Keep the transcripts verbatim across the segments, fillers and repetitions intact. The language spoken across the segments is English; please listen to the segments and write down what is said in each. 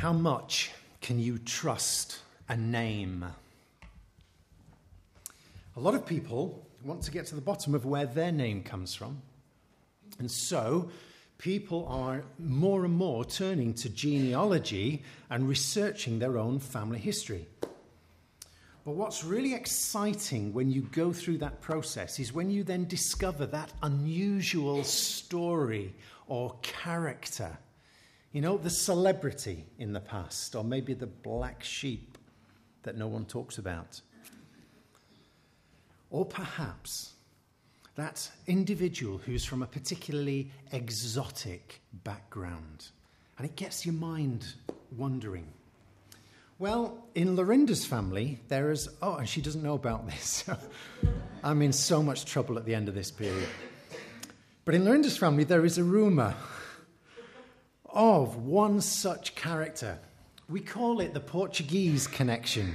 How much can you trust a name? A lot of people want to get to the bottom of where their name comes from. And so people are more and more turning to genealogy and researching their own family history. But what's really exciting when you go through that process is when you then discover that unusual story or character. You know, the celebrity in the past, or maybe the black sheep that no one talks about. Or perhaps that individual who's from a particularly exotic background. And it gets your mind wondering. Well, in Lorinda's family, there is... Oh, and she doesn't know about this. I'm in so much trouble at the end of this period. But in Lorinda's family, there is a rumour of one such character. We call it the Portuguese connection.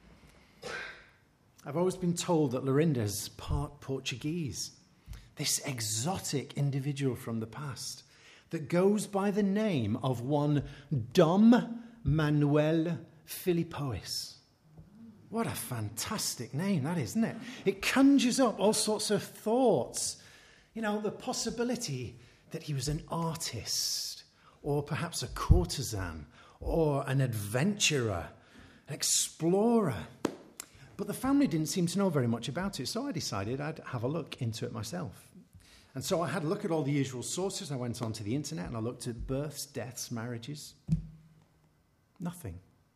I've always been told that Lorinda's part Portuguese. This exotic individual from the past that goes by the name of one Dom Manuel Filipois. What a fantastic name that is, isn't it? It conjures up all sorts of thoughts. You know, the possibility that he was an artist, or perhaps a courtesan, or an adventurer, an explorer. But the family didn't seem to know very much about it, so I decided I'd have a look into it myself. And so I had a look at all the usual sources. I went onto the internet and I looked at births, deaths, marriages. Nothing.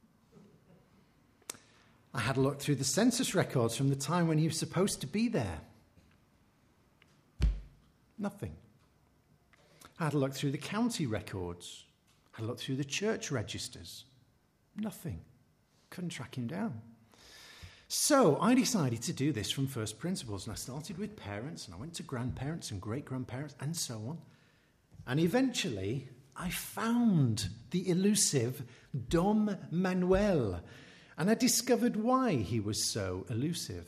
I had a look through the census records from the time when he was supposed to be there. Nothing. I had a look through the county records. I had a look through the church registers. Nothing. Couldn't track him down. So I decided to do this from first principles, and I started with parents, and I went to grandparents and great-grandparents, and so on. And eventually, I found the elusive Dom Manuel, and I discovered why he was so elusive.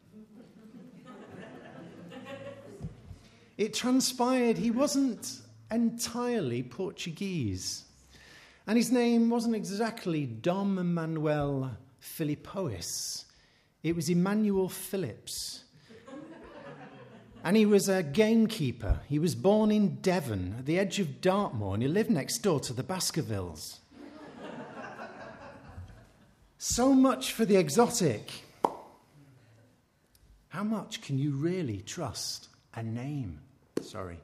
It transpired he wasn't entirely Portuguese, and his name wasn't exactly Dom Manuel Filipois. It was Emmanuel Phillips. And he was a gamekeeper. He was born in Devon, at the edge of Dartmoor, and he lived next door to the Baskervilles. So much for the exotic. How much can you really trust a name? Sorry.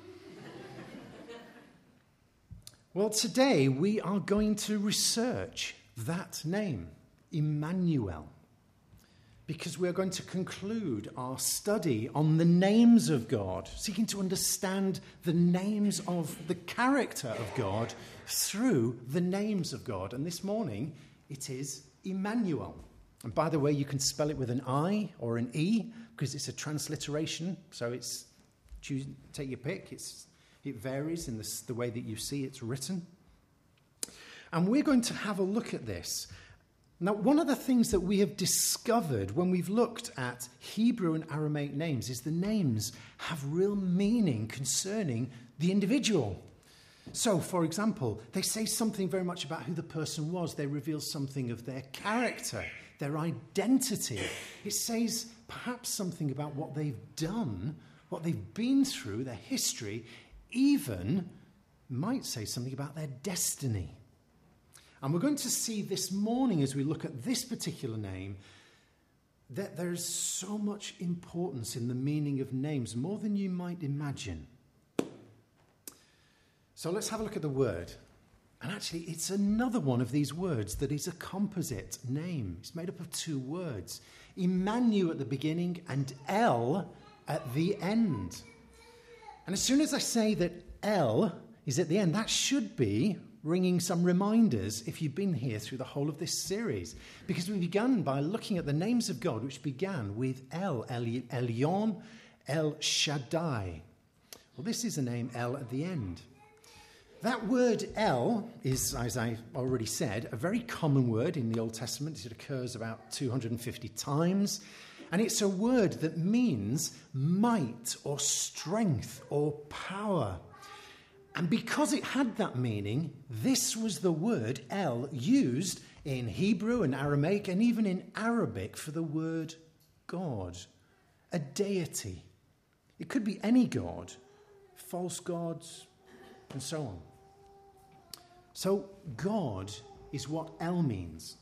Well, today we are going to research that name, Emmanuel, because we are going to conclude our study on the names of God, seeking to understand the names of the character of God through the names of God. And this morning, it is Emmanuel. And by the way, you can spell it with an I or an E, because it's a transliteration, so it's choose, take your pick. It's It varies in the, the way that you see it's written. And we're going to have a look at this. Now, one of the things that we have discovered when we've looked at Hebrew and Aramaic names is the names have real meaning concerning the individual. So, for example, they say something very much about who the person was. They reveal something of their character, their identity. It says perhaps something about what they've done, what they've been through, their history, even might say something about their destiny. And we're going to see this morning, as we look at this particular name, that there is so much importance in the meaning of names, more than you might imagine. So let's have a look at the word. And actually, it's another one of these words that is a composite name. It's made up of two words. Emmanuel at the beginning and El at the end. And as soon as I say that El is at the end, that should be ringing some reminders if you've been here through the whole of this series. Because we began by looking at the names of God, which began with El, El Elyon, El Shaddai. Well, this is the name El at the end. That word El is, as I already said, a very common word in the Old Testament. It occurs about two hundred fifty times. And it's a word that means might or strength or power. And because it had that meaning, this was the word El used in Hebrew and Aramaic and even in Arabic for the word God, a deity. It could be any god, false gods, and so on. So God is what El means.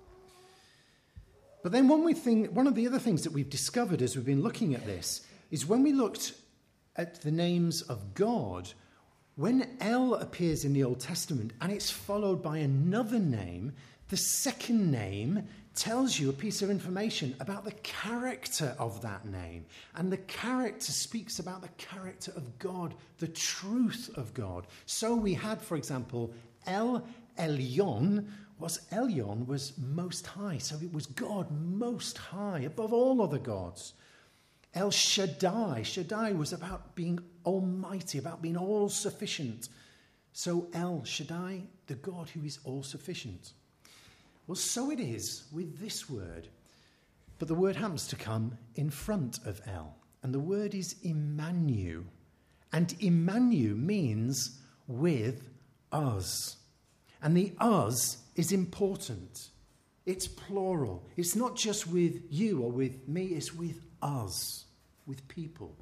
But then one, we think, one of the other things that we've discovered as we've been looking at this is when we looked at the names of God, when El appears in the Old Testament and it's followed by another name, the second name tells you a piece of information about the character of that name. And the character speaks about the character of God, the truth of God. So we had, for example, El Elyon was Elyon was most high. So it was God most high, above all other gods. El Shaddai, Shaddai was about being almighty, about being all-sufficient. So El Shaddai, the God who is all-sufficient. Well, so it is with this word. But the word happens to come in front of El. And the word is Immanuel. And Immanuel means with us. And the us is important. It's plural. It's not just with you or with me, it's with us, with people.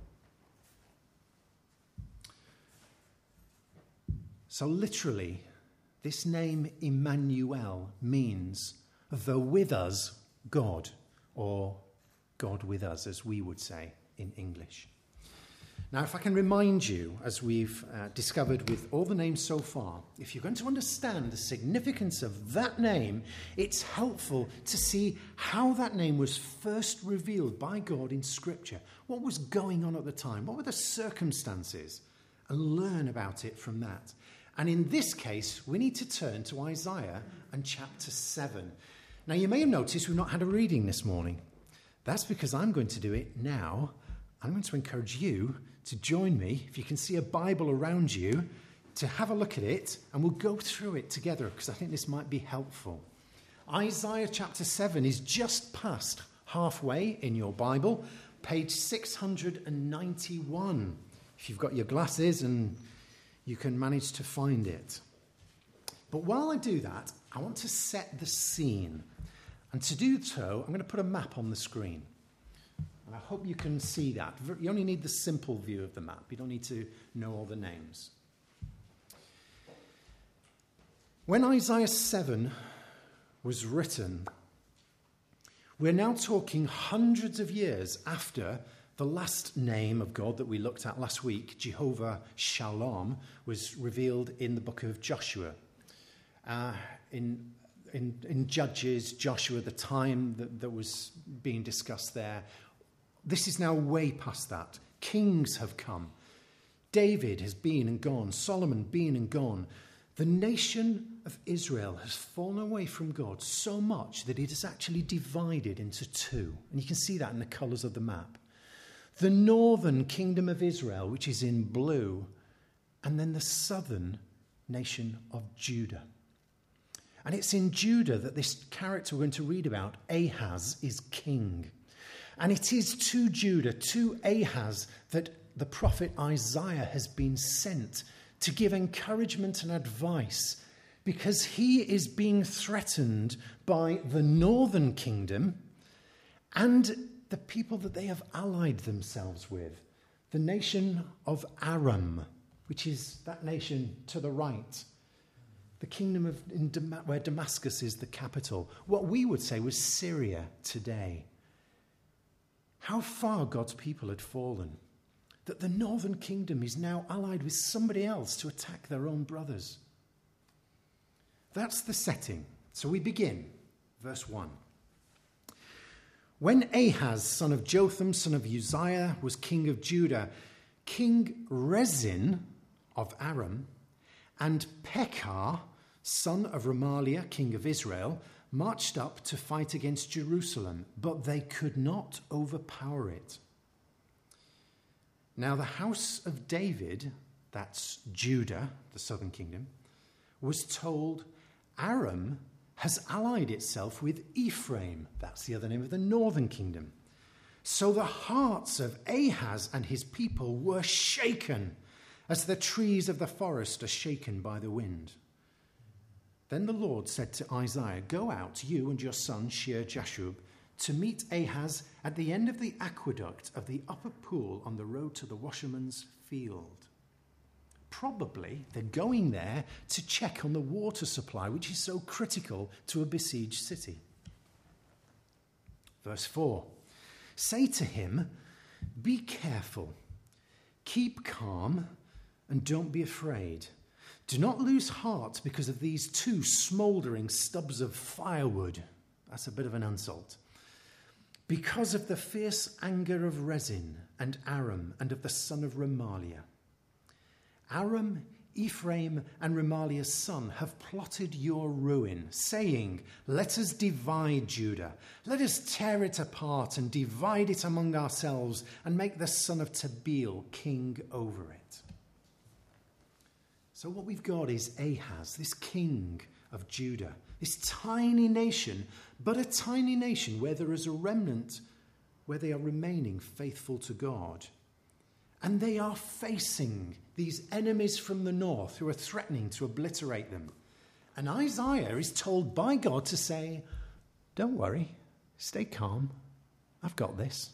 So literally, this name Immanuel means the with us God, or God with us, as we would say in English. Now, if I can remind you, as we've uh, discovered with all the names so far, if you're going to understand the significance of that name, it's helpful to see how that name was first revealed by God in Scripture. What was going on at the time? What were the circumstances? And learn about it from that. And in this case, we need to turn to Isaiah and chapter seven. Now, you may have noticed we've not had a reading this morning. That's because I'm going to do it now. I'm going to encourage you to join me, if you can see a Bible around you, to have a look at it, and we'll go through it together, because I think this might be helpful. Isaiah chapter seven is just past halfway in your Bible, page six hundred ninety-one, if you've got your glasses and you can manage to find it. But while I do that, I want to set the scene. And to do so, I'm going to put a map on the screen. And I hope you can see that. You only need the simple view of the map. You don't need to know all the names. When Isaiah seven was written, we're now talking hundreds of years after the last name of God that we looked at last week, Jehovah Shalom, was revealed in the book of Joshua. Uh, in, in, in Judges, Joshua, the time that, that was being discussed there, this is now way past that. Kings have come. David has been and gone. Solomon been and gone. The nation of Israel has fallen away from God so much that it is actually divided into two. And you can see that in the colours of the map. The northern kingdom of Israel, which is in blue, and then the southern nation of Judah. And it's in Judah that this character we're going to read about, Ahaz, is king. And it is to Judah, to Ahaz, that the prophet Isaiah has been sent to give encouragement and advice, because he is being threatened by the northern kingdom and the people that they have allied themselves with, the nation of Aram, which is that nation to the right, the kingdom of in Dam- where Damascus is the capital, what we would say was Syria today. How far God's people had fallen, that the northern kingdom is now allied with somebody else to attack their own brothers. That's the setting. So we begin, verse one. When Ahaz, son of Jotham, son of Uzziah, was king of Judah, King Rezin of Aram and Pekah, son of Remaliah, king of Israel, marched up to fight against Jerusalem, but they could not overpower it. Now the house of David, that's Judah, the southern kingdom, was told, Aram has allied itself with Ephraim, that's the other name of the northern kingdom. So the hearts of Ahaz and his people were shaken, as the trees of the forest are shaken by the wind. Then the Lord said to Isaiah, "Go out, you and your son Shear-Jashub, to meet Ahaz at the end of the aqueduct of the upper pool on the road to the washerman's field." Probably they're going there to check on the water supply, which is so critical to a besieged city. Verse four, "Say to him, be careful, keep calm, and don't be afraid. Do not lose heart because of these two smouldering stubs of firewood." That's a bit of an insult. "Because of the fierce anger of Rezin and Aram and of the son of Remaliah. Aram, Ephraim, and Remaliah's son have plotted your ruin, saying, 'Let us divide Judah. Let us tear it apart and divide it among ourselves and make the son of Tabeel king over it.'" So what we've got is Ahaz, this king of Judah, this tiny nation, but a tiny nation where there is a remnant, where they are remaining faithful to God. And they are facing these enemies from the north who are threatening to obliterate them. And Isaiah is told by God to say, "Don't worry, stay calm, I've got this."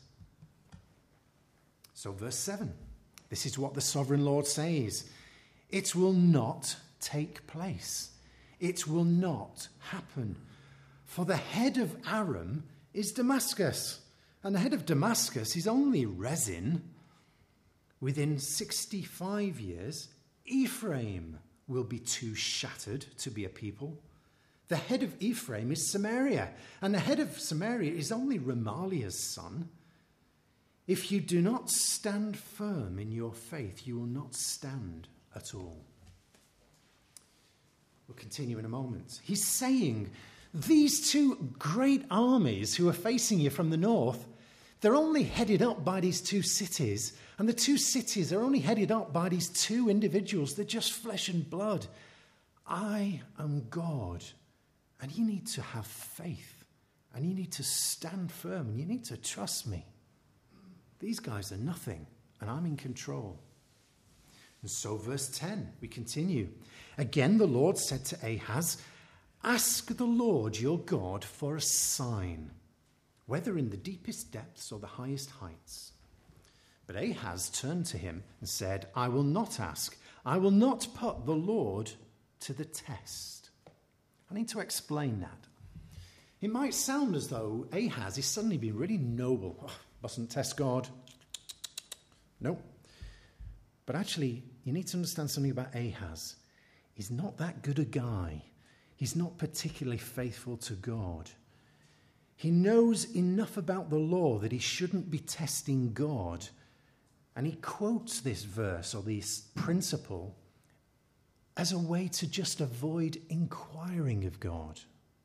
So verse seven, this is what the sovereign Lord says. "It will not take place. It will not happen. For the head of Aram is Damascus, and the head of Damascus is only Rezin. Within sixty-five years, Ephraim will be too shattered to be a people. The head of Ephraim is Samaria, and the head of Samaria is only Remaliah's son. If you do not stand firm in your faith, you will not stand at all." We'll continue in a moment. He's saying these two great armies who are facing you from the north, they're only headed up by these two cities, and the two cities are only headed up by these two individuals. They're just flesh and blood. I am God, and you need to have faith, and you need to stand firm, and you need to trust me. These guys are nothing, and I'm in control. And so verse ten, we continue. "Again the Lord said to Ahaz, 'Ask the Lord your God for a sign, whether in the deepest depths or the highest heights.' But Ahaz turned to him and said, 'I will not ask. I will not put the Lord to the test.'" I need to explain that. It might sound as though Ahaz is suddenly being really noble. Oh, mustn't test God. No. But actually, you need to understand something about Ahaz. He's not that good a guy. He's not particularly faithful to God. He knows enough about the law that he shouldn't be testing God. And he quotes this verse or this principle as a way to just avoid inquiring of God.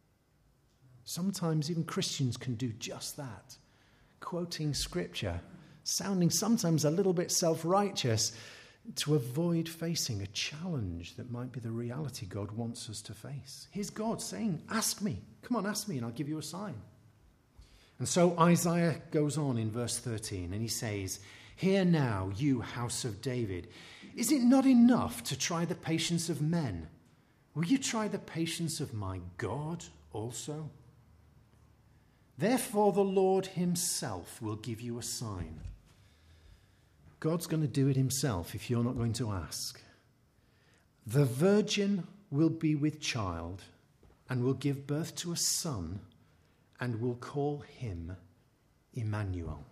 Sometimes even Christians can do just that, quoting scripture, sounding sometimes a little bit self-righteous to avoid facing a challenge that might be the reality God wants us to face. Here's God saying, "Ask me. Come on, ask me and I'll give you a sign." And so Isaiah goes on in verse thirteen and he says, "Hear now, you house of David. Is it not enough to try the patience of men? Will you try the patience of my God also? Therefore the Lord himself will give you a sign." God's going to do it himself if you're not going to ask. "The virgin will be with child and will give birth to a son and will call him Emmanuel."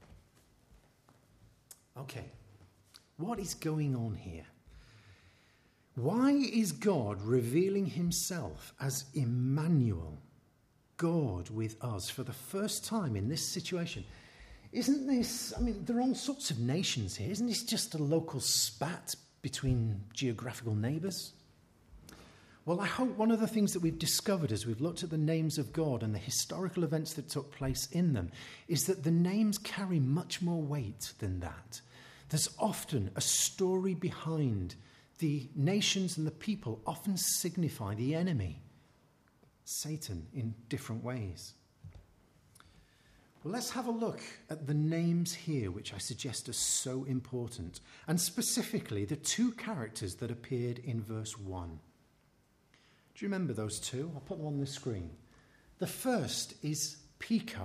Okay, what is going on here? Why is God revealing himself as Emmanuel, God with us, for the first time in this situation? Isn't this, I mean, there are all sorts of nations here. Isn't this just a local spat between geographical neighbours? Well, I hope one of the things that we've discovered as we've looked at the names of God and the historical events that took place in them is that the names carry much more weight than that. There's often a story behind the nations, and the people often signify the enemy, Satan, in different ways. Well, let's have a look at the names here, which I suggest are so important, and specifically the two characters that appeared in verse one. Do you remember those two? I'll put them on the screen. The first is Pekah.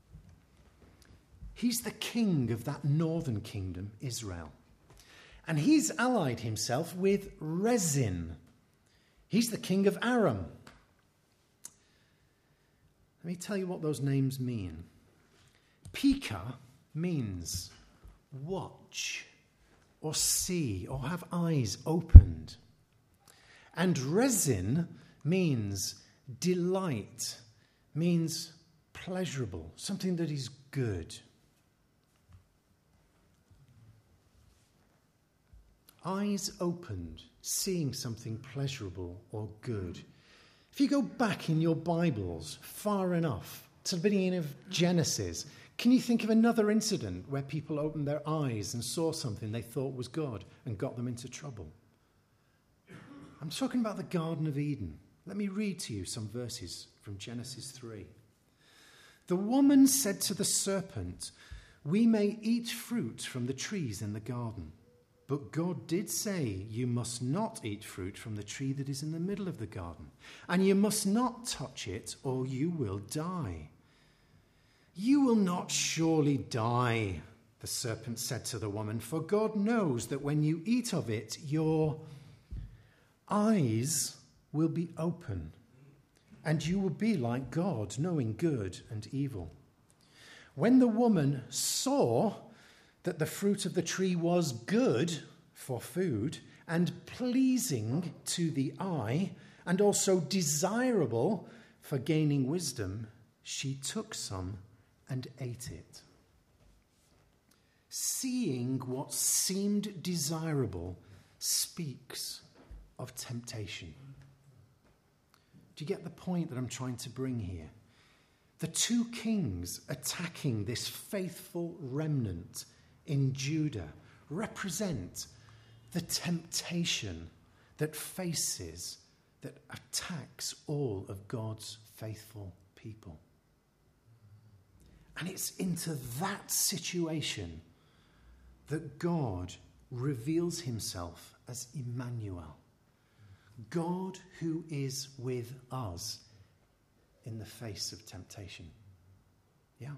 He's the king of that northern kingdom, Israel. And he's allied himself with Rezin. He's the king of Aram. Let me tell you what those names mean. Pekah means watch or see or have eyes opened. And Rezin means delight, means pleasurable, something that is good. Eyes opened, seeing something pleasurable or good. If you go back in your Bibles far enough to the beginning of Genesis, can you think of another incident where people opened their eyes and saw something they thought was God and got them into trouble? I'm talking about the Garden of Eden. Let me read to you some verses from Genesis three. The woman said to the serpent, "We may eat fruit from the trees in the garden. But God did say, you must not eat fruit from the tree that is in the middle of the garden, and you must not touch it, or you will die." "You will not surely die," the serpent said to the woman, "for God knows that when you eat of it, your eyes will be open, and you will be like God, knowing good and evil." When the woman saw that the fruit of the tree was good for food and pleasing to the eye and also desirable for gaining wisdom, she took some and ate it. Seeing what seemed desirable speaks of temptation. Do you get the point that I'm trying to bring here? The two kings attacking this faithful remnant in Judah represent the temptation that faces, that attacks all of God's faithful people. And it's into that situation that God reveals himself as Emmanuel, God who is with us in the face of temptation. Yeah.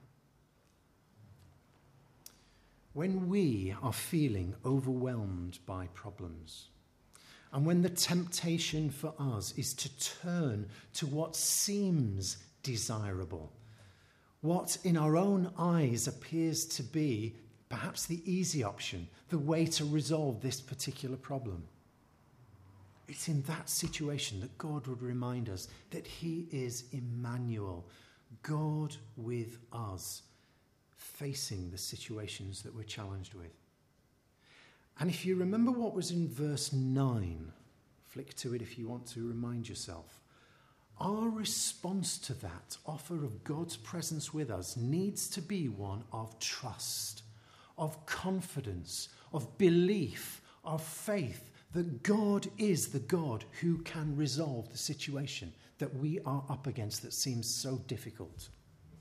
When we are feeling overwhelmed by problems, and when the temptation for us is to turn to what seems desirable, what in our own eyes appears to be perhaps the easy option, the way to resolve this particular problem, it's in that situation that God would remind us that he is Emmanuel, God with us, facing the situations that we're challenged with. And if you remember what was in verse nine, flick to it if you want to remind yourself, our response to that offer of God's presence with us needs to be one of trust, of confidence, of belief, of faith that God is the God who can resolve the situation that we are up against that seems so difficult.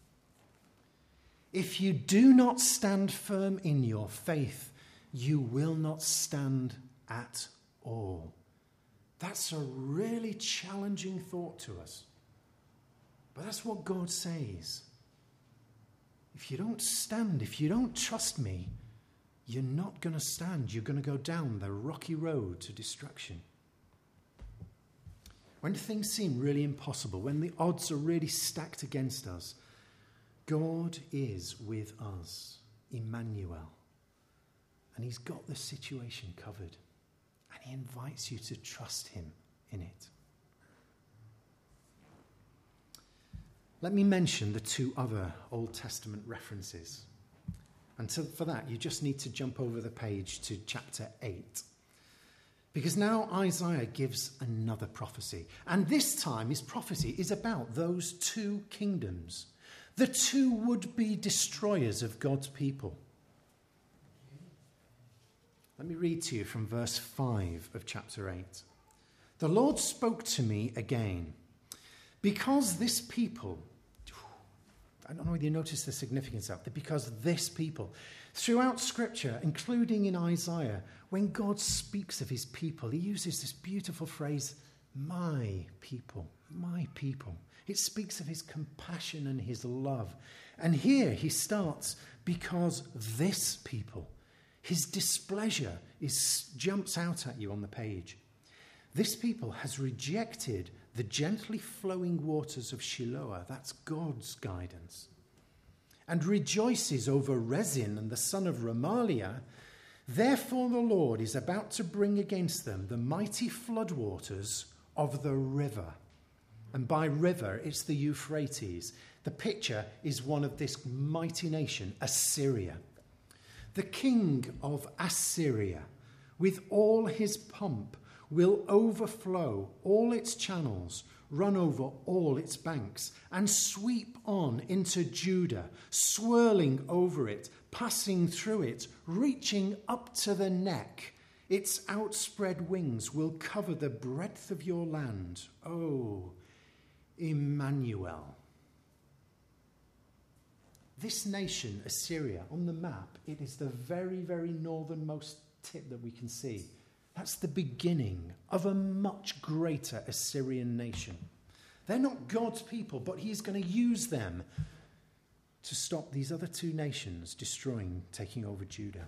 If you do not stand firm in your faith, you will not stand at all. That's a really challenging thought to us. But that's what God says. If you don't stand, if you don't trust me, you're not going to stand. You're going to go down the rocky road to destruction. When things seem really impossible, when the odds are really stacked against us, God is with us, Emmanuel, and he's got the situation covered, and he invites you to trust him in it. Let me mention the two other Old Testament references. And to, for that, you just need to jump over the page to chapter eight. Because now Isaiah gives another prophecy. And this time his prophecy is about those two kingdoms, the two would-be destroyers of God's people. Let me read to you from verse five of chapter eight. The Lord spoke to me again, because this people, I don't know whether you notice the significance of it, because this people, throughout Scripture, including in Isaiah, when God speaks of his people, he uses this beautiful phrase, my people, my people. It speaks of his compassion and his love. And here he starts, because this people, his displeasure is, jumps out at you on the page. This people has rejected the gently flowing waters of Shiloah, that's God's guidance, and rejoices over Rezin and the son of Remaliah. Therefore the Lord is about to bring against them the mighty floodwaters of the river. And by river, it's the Euphrates. The picture is one of this mighty nation, Assyria. The king of Assyria, with all his pomp, will overflow all its channels, run over all its banks, and sweep on into Judah, swirling over it, passing through it, reaching up to the neck. Its outspread wings will cover the breadth of your land. Oh, Emmanuel. This nation, Assyria, on the map, it is the very, very northernmost tip that we can see. That's the beginning of a much greater Assyrian nation. They're not God's people, but he's going to use them to stop these other two nations destroying, taking over Judah.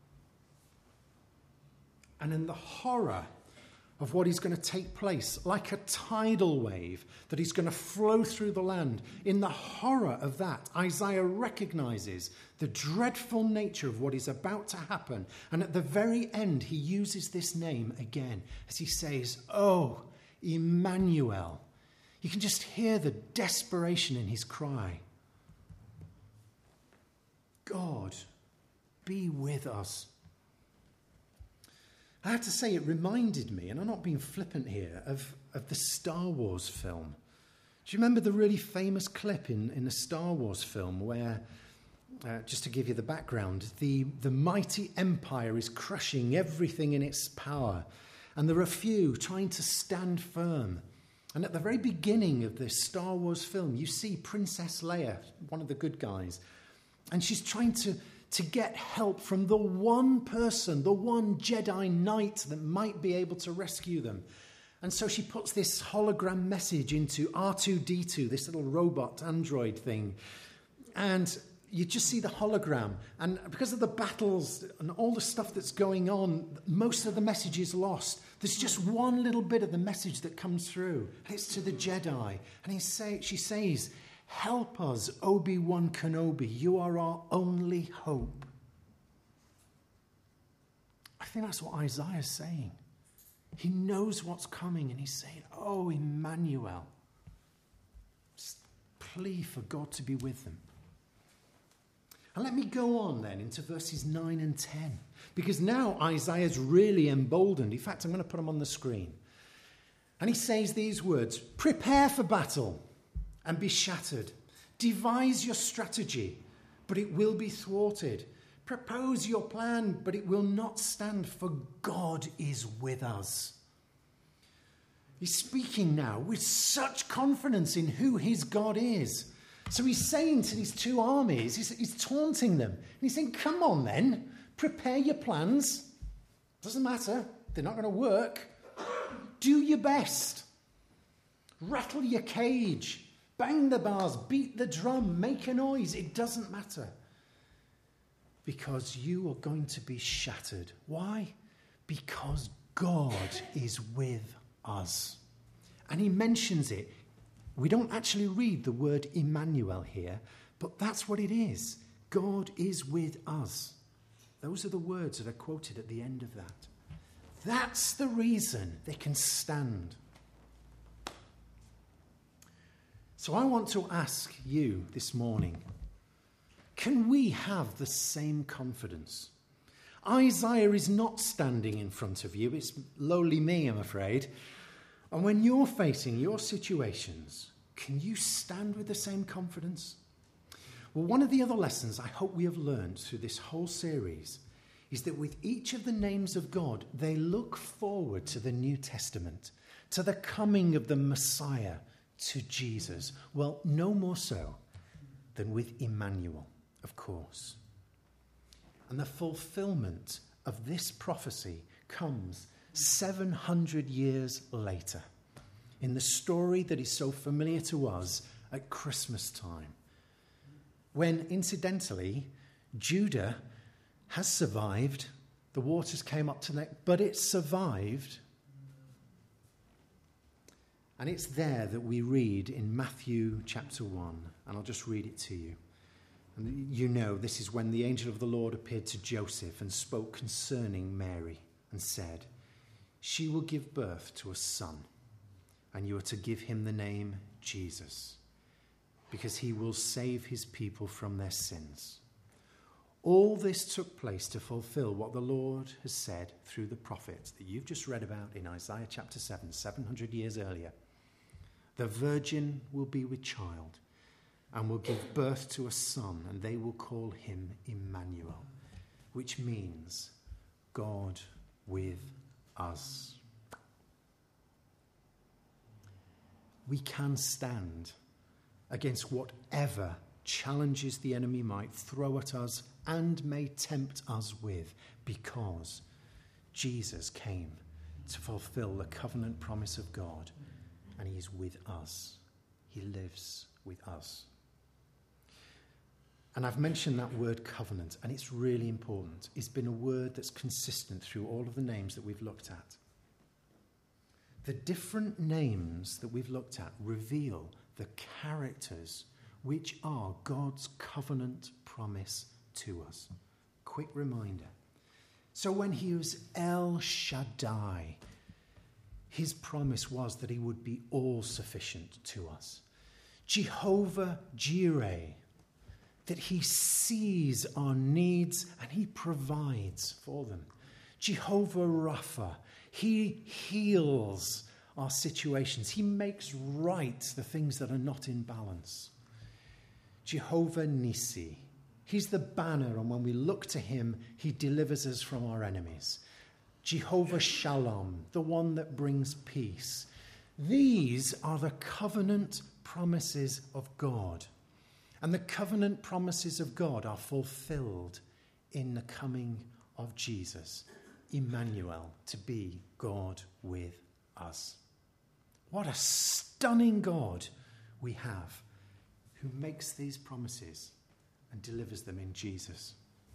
And in the horror of what is going to take place, like a tidal wave that is going to flow through the land, in the horror of that, Isaiah recognizes the dreadful nature of what is about to happen. And at the very end, he uses this name again as he says, oh, Emmanuel. You can just hear the desperation in his cry. God, be with us. I have to say, it reminded me, and I'm not being flippant here, of, of the Star Wars film. Do you remember the really famous clip in, in the Star Wars film where, uh, just to give you the background, the, the mighty empire is crushing everything in its power, and there are a few trying to stand firm. And at the very beginning of the Star Wars film, you see Princess Leia, one of the good guys, and she's trying to to get help from the one person, the one Jedi Knight that might be able to rescue them. And so she puts this hologram message into R two D two, this little robot android thing. And you just see the hologram. And because of the battles and all the stuff that's going on, most of the message is lost. There's just one little bit of the message that comes through. And it's to the Jedi. And he say, she says, help us, Obi-Wan Kenobi. You are our only hope. I think that's what Isaiah's saying. He knows what's coming, and he's saying, oh, Emmanuel. Just plea for God to be with them. And let me go on then into verses nine and ten, because now Isaiah's really emboldened. In fact, I'm going to put them on the screen. And he says these words, prepare for battle and be shattered. Devise your strategy, but it will be thwarted. Propose your plan, but it will not stand, for God is with us. He's speaking now with such confidence in who his God is. So he's saying to these two armies, he's, he's taunting them. And he's saying, come on then, prepare your plans. Doesn't matter, they're not going to work. Do your best. Rattle your cage. Bang the bars, beat the drum, make a noise. It doesn't matter. Because you are going to be shattered. Why? Because God is with us. And he mentions it. We don't actually read the word Emmanuel here, but that's what it is. God is with us. Those are the words that are quoted at the end of that. That's the reason they can stand. So I want to ask you this morning, can we have the same confidence? Isaiah is not standing in front of you. It's lowly me, I'm afraid. And when you're facing your situations, can you stand with the same confidence? Well, one of the other lessons I hope we have learned through this whole series is that with each of the names of God, they look forward to the New Testament, to the coming of the Messiah, to Jesus. Well, no more so. than with Emmanuel, of course. And the fulfillment of this prophecy comes seven hundred years later in the story that is so familiar to us at Christmas time, when, incidentally, Judah has survived. The waters came up to the neck, but it survived. And it's there that we read in Matthew chapter one, and I'll just read it to you. And you know, this is when the angel of the Lord appeared to Joseph and spoke concerning Mary and said, "She will give birth to a son, and you are to give him the name Jesus, because he will save his people from their sins." All this took place to fulfill what the Lord has said through the prophet that you've just read about in Isaiah chapter seven, seven hundred years earlier. The virgin will be with child and will give birth to a son, and they will call him Emmanuel, which means God with us. We can stand against whatever challenges the enemy might throw at us and may tempt us with, because Jesus came to fulfill the covenant promise of God, and he is with us. He lives with us. And I've mentioned that word covenant, and it's really important. It's been a word that's consistent through all of the names that we've looked at. The different names that we've looked at reveal the characters which are God's covenant promise to us. Quick reminder. So when he was El Shaddai, his promise was that he would be all sufficient to us. Jehovah Jireh, that he sees our needs and he provides for them. Jehovah Rapha, he heals our situations. He makes right the things that are not in balance. Jehovah Nissi, he's the banner, and when we look to him, he delivers us from our enemies. Jehovah Shalom, the one that brings peace. These are the covenant promises of God. And the covenant promises of God are fulfilled in the coming of Jesus, Emmanuel, to be God with us. What a stunning God we have, who makes these promises and delivers them in Jesus.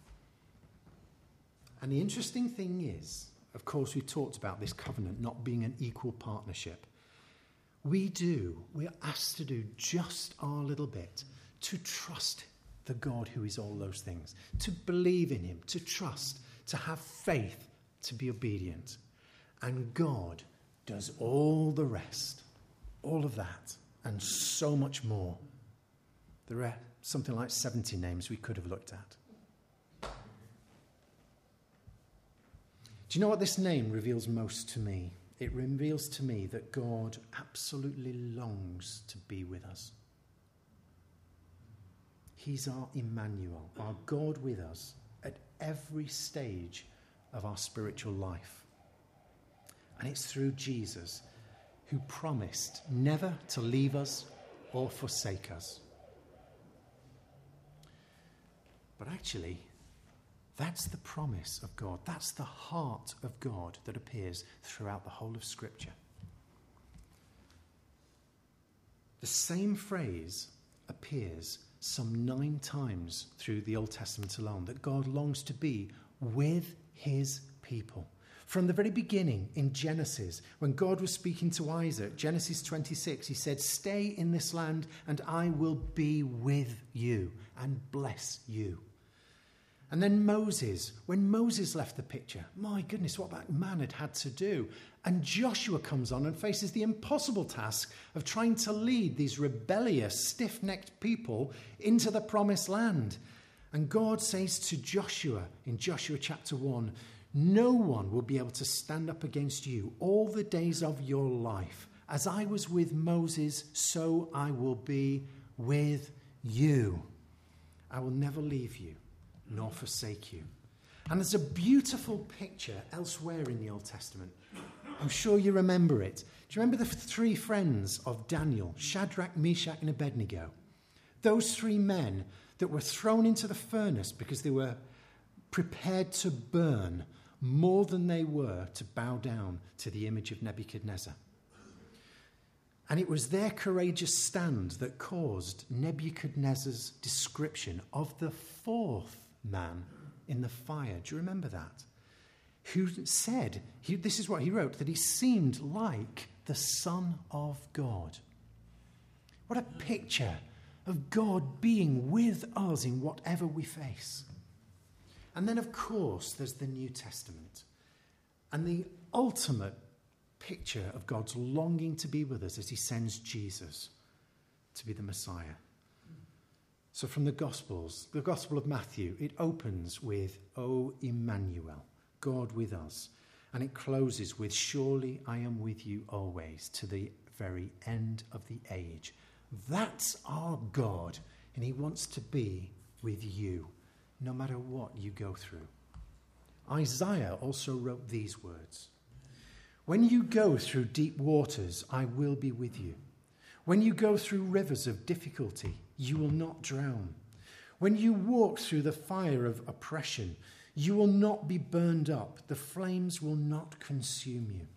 And the interesting thing is, of course, we talked about this covenant not being an equal partnership. We do, we are asked to do just our little bit, to trust the God who is all those things, to believe in him, to trust, to have faith, to be obedient. And God does all the rest, all of that, and so much more. There are something like seventy names we could have looked at. Do you know what this name reveals most to me? It reveals to me that God absolutely longs to be with us. He's our Emmanuel, our God with us at every stage of our spiritual life. And it's through Jesus, who promised never to leave us or forsake us. But actually, that's the promise of God. That's the heart of God that appears throughout the whole of Scripture. The same phrase appears some nine times through the Old Testament alone, that God longs to be with his people. From the very beginning in Genesis, when God was speaking to Isaac, Genesis twenty-six, he said, "Stay in this land and I will be with you and bless you." And then Moses, when Moses left the picture, my goodness, what that man had had to do. And Joshua comes on and faces the impossible task of trying to lead these rebellious, stiff-necked people into the promised land. And God says to Joshua in Joshua chapter one, "No one will be able to stand up against you all the days of your life. As I was with Moses, so I will be with you. I will never leave you nor forsake you." And there's a beautiful picture elsewhere in the Old Testament. I'm sure you remember it. Do you remember the three friends of Daniel, Shadrach, Meshach, and Abednego? those three men that were thrown into the furnace because they were prepared to burn more than they were to bow down to the image of Nebuchadnezzar. And it was their courageous stand that caused Nebuchadnezzar's description of the fourth man in the fire. Do you remember that? Who said, he, this is what he wrote, that he seemed like the Son of God. What a picture of God being with us in whatever we face. And then, of course, there's the New Testament. And the ultimate picture of God's longing to be with us as he sends Jesus to be the Messiah. So from the Gospels, the Gospel of Matthew, it opens with, O Emmanuel, God with us. And it closes with, surely I am with you always to the very end of the age. That's our God, and he wants to be with you, no matter what you go through. Isaiah also wrote these words. When you go through deep waters, I will be with you. When you go through rivers of difficulty, you will not drown. When you walk through the fire of oppression, you will not be burned up. The flames will not consume you.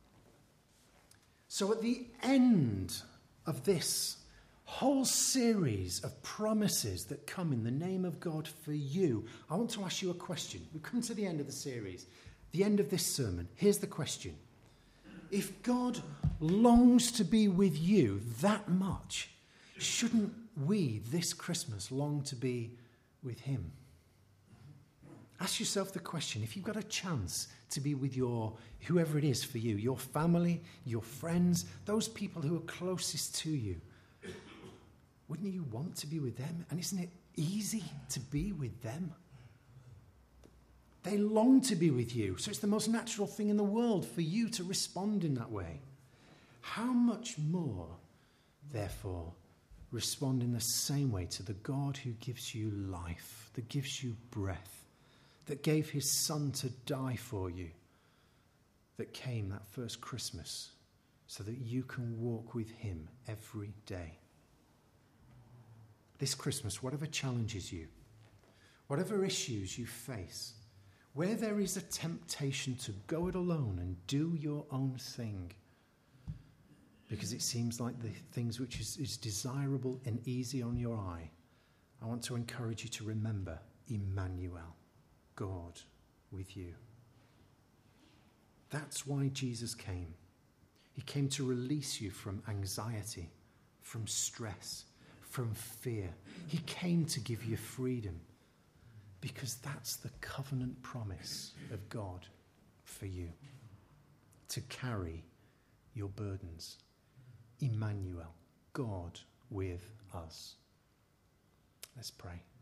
So at the end of this whole series of promises that come in the name of God for you, I want to ask you a question. We've come to the end of the series, the end of this sermon. Here's the question. If God longs to be with you that much, shouldn't we this Christmas long to be with him? Ask yourself the question, if you've got a chance to be with your, whoever it is for you, your family, your friends, those people who are closest to you, wouldn't you want to be with them? And isn't it easy to be with them? They long to be with you, so it's the most natural thing in the world for you to respond in that way. How much more, therefore, respond in the same way to the God who gives you life, that gives you breath, that gave his Son to die for you, that came that first Christmas so that you can walk with him every day. This Christmas, whatever challenges you, whatever issues you face, where there is a temptation to go it alone and do your own thing, because it seems like the things which is, is desirable and easy on your eye, I want to encourage you to remember Emmanuel, God with you. That's why Jesus came. He came to release you from anxiety, from stress, from fear. He came to give you freedom, because that's the covenant promise of God for you, to carry your burdens. Emmanuel, God with us. Let's pray.